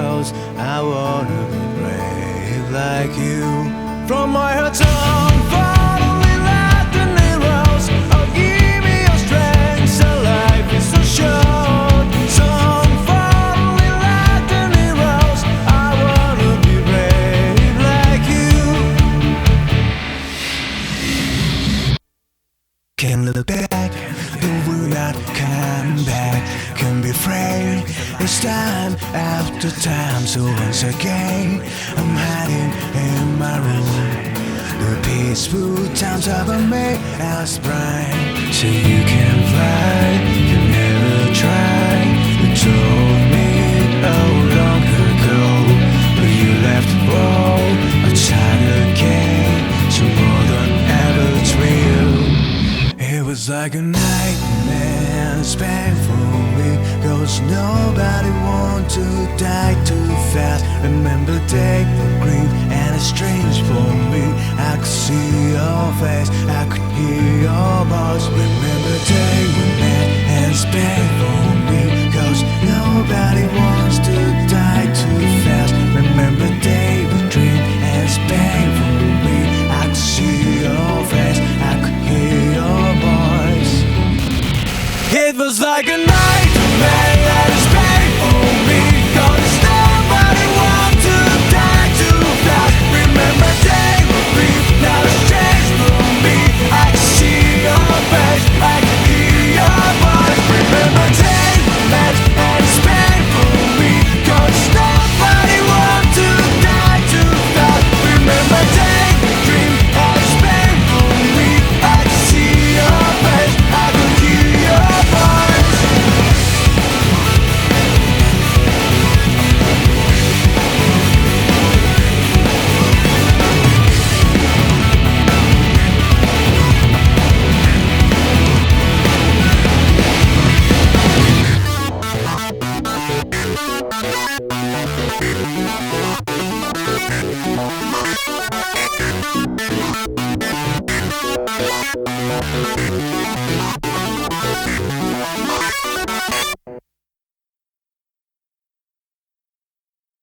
rose. I wanna be brave like you. From my heart tongue, finally let the heroes. Oh, give me your strength, so life is so short. Song, finally let the heroes. I wanna be brave like you. Can't look back, the will not come back. Can be afraid, it's time after time. So once again, I'm hiding in my room. The peaceful times of me as bright. So you can fly, you never try. You told me oh long ago, but you left the world outside again. So more than ever it's real. It was like a nightmare, it's painful me, 'cause nobody want to die too fast. Remember day for grief, and it's strange for me. I could see your face, I could hear your voice. Remember day we met, and it's painful me, 'cause nobody wants to die too fast. Remember day we dream, and it's painful me. I could see your face, I could hear your voice. It was like a nightmare and it's painful me, 'cause nobody want to die too fast. Remember day will be, now it's changed for me. I can see your face, I can hear your voice. Remember day we met and it's painful me, 'cause nobody want to die too fast. Remember day we dream and it's painful me. I can see your face, I can hear your voice.